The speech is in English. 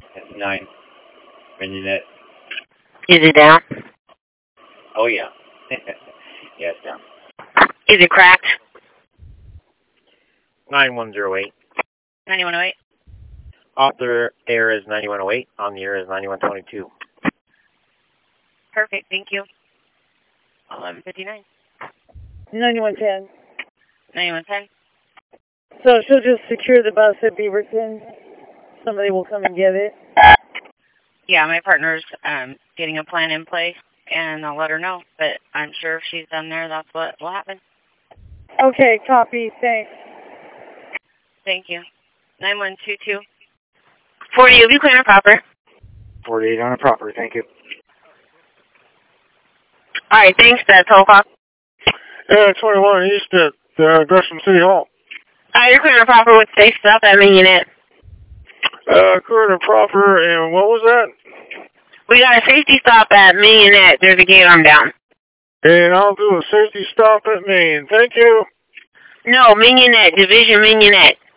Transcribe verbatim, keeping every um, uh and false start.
That's nine. Mignonette. Is it down? Oh, yeah. Yeah, it's down. Is it cracked? nine one zero eight. ninety-one oh eight. Off the air is ninety-one oh eight. On the air is ninety-one twenty-two. Perfect, thank you. eleven fifty-nine. ninety-one ten. ninety-one ten. So she'll just secure the bus at Beaverton. Somebody will come and get it. Yeah, my partner's um, getting a plan in place, and I'll let her know. But I'm sure if she's done there, that's what will happen. Okay, copy. Thanks. Thank you. nine one two two. forty, you'll be clear and proper. forty-eight on a proper, thank you. All right, thanks. That's all. Yeah, twenty-one East at uh, Gresham City Hall. All right, you're clear and proper with safe stuff at Mignonette. Uh, current and proper, and what was that? We got a safety stop at Mignonette. There's a gate arm down. And I'll do a safety stop at Maine. Thank you. No, Mignonette, Division Mignonette.